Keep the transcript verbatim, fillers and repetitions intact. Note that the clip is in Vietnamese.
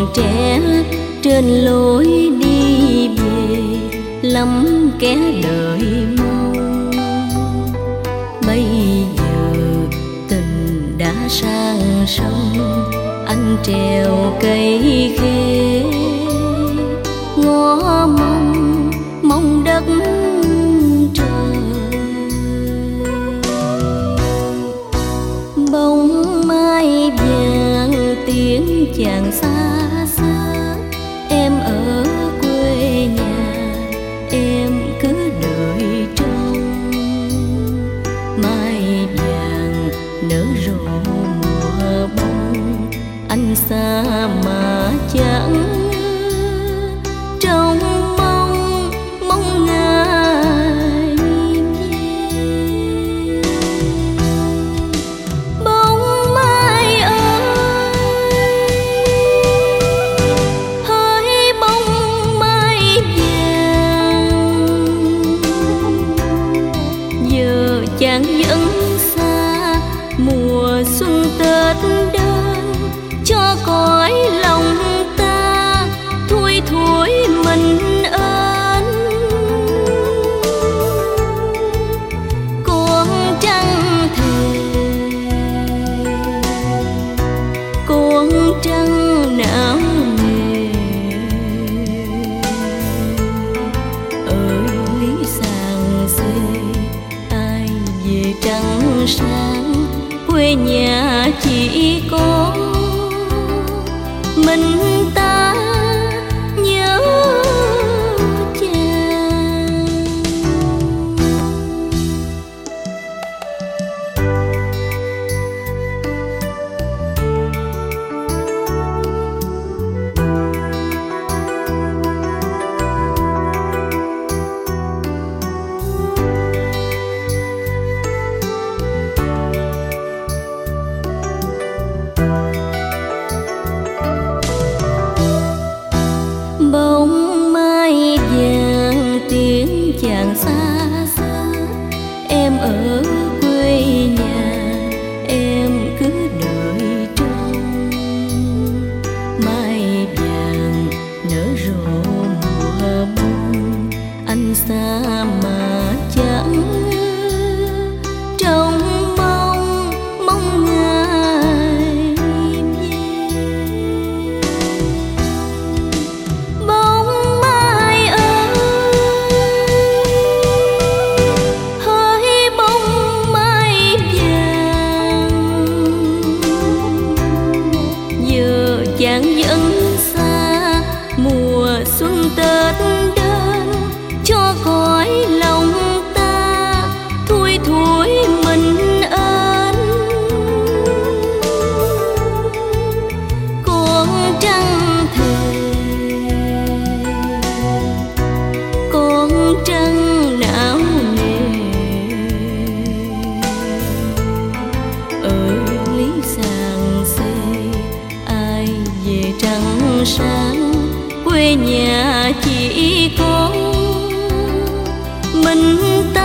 còn trẻ trên lối đi về, lắm kẻ đợi mong. Bây giờ tình đã sang sông, anh treo cây khế, ngó mong mong đất trời. Bóng mai vàng tiếng chàng xa xa, em ở quê nhà em cứ đợi trông. Mai vàng nở rộ mùa bông, anh xa mà chẳng trong mong mong ngày về. Bóng mai ơi, hỡi bóng mai vàng, giờ chàng vẫn xa mùa xuân Tết đến, cho cõi lòng ta thui thủi mình ơn. Con trăng thề, con trăng não nề, ở lý sàng xê ai về trăng sáng. Quê nhà chỉ có mình ta nhớ chàng. Bóng mai vàng tiếng chàng xa xa, em ở quê nhà em cứ đợi trông. Mai vàng nở rộ mùa bông, anh xa mà chẳng trong mong mong ngày về. Bóng mai ơi, hỡi bóng mai vàng, giờ chàng vẫn xa mùa xuân Tết đến, cho cõi lòng ta thui thủi mình ơn. Con trăng thề, con trăng não nề, ở lý sàng xê ai về trăng sáng. Quê nhà chỉ có mình ta